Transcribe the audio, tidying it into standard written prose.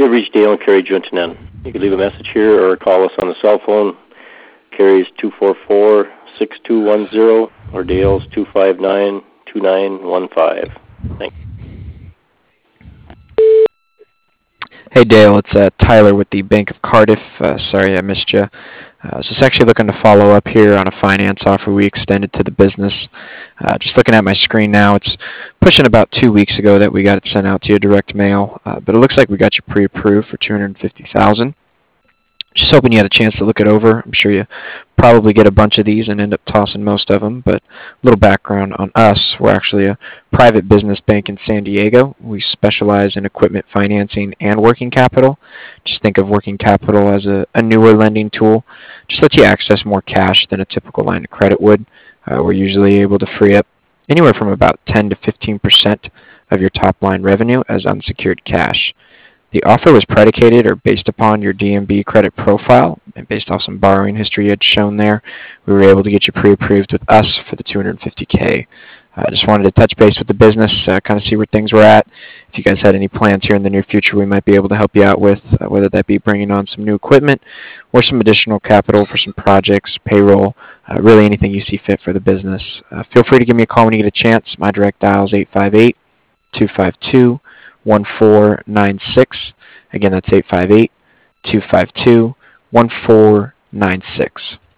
to reach Dale and Carrie Juntanen. You can leave a message here or call us on the cell phone. Carrie's 244-6210 or Dale's 259-2915. Thanks. Hey Dale, it's Tyler with the Bank of Cardiff. Sorry I missed you. I was just actually looking to follow up here on a finance offer we extended to the business. Just looking at my screen now, it's pushing about 2 weeks ago that we got it sent out to you direct mail, but it looks like we got you pre-approved for $250,000. Just hoping you had a chance to look it over. I'm sure you probably get a bunch of these and end up tossing most of them, but a little background on us. We're actually a private business bank in San Diego. We specialize in equipment financing and working capital. Just think of working capital as a newer lending tool. Just lets you access more cash than a typical line of credit would. We're usually able to free up anywhere from about 10 to 15% of your top line revenue as unsecured cash. The offer was predicated or based upon your DMB credit profile, and based off some borrowing history you had shown there, we were able to get you pre-approved with us for the $250K. I just wanted to touch base with the business, kind of see where things were at. If you guys had any plans here in the near future we might be able to help you out with, whether that be bringing on some new equipment or some additional capital for some projects, payroll, really anything you see fit for the business. Feel free to give me a call when you get a chance. My direct dial is 858-252-1496. Again, that's 858-252-1496.